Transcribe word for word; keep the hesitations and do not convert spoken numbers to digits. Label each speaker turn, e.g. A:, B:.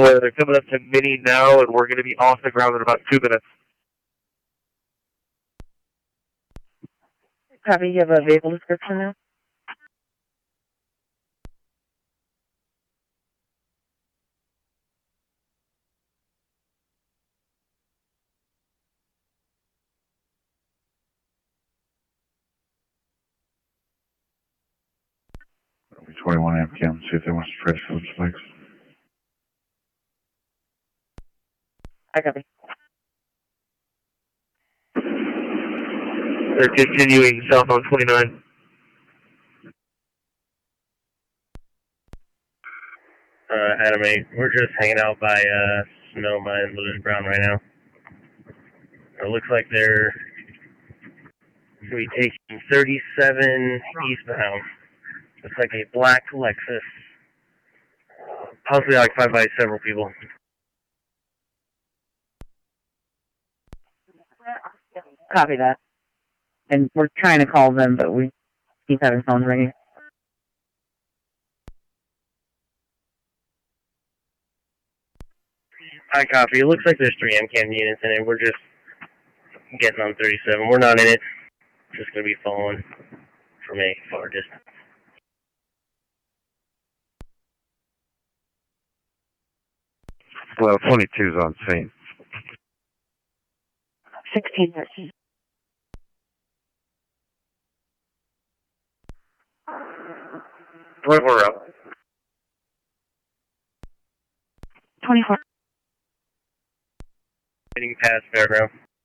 A: Blair. They're coming up to Mini now, and we're going to be off the ground in about two minutes.
B: Copy, you have a vehicle description now?
C: twenty-one amp cam, see if they want to try to fill the spikes.
B: I copy.
A: They're continuing southbound twenty-nine.
D: Uh, Adam eight, we're just hanging out by uh, Sonoma and Lewis Brown right now. It looks like they're going to be taking thirty-seven eastbound. Looks like a black Lexus, possibly occupied by several people.
B: Copy that. And we're trying to call them, but we keep having phones ringing.
D: I copy. It looks like there's three M CAM units in it. We're just getting on thirty-seven. We're not in it. Just going to be following from a far distance.
C: Well, twenty-two's on scene.
B: sixteen thirteen.
A: twenty-four up.
B: twenty-four.
D: Getting past Fairground.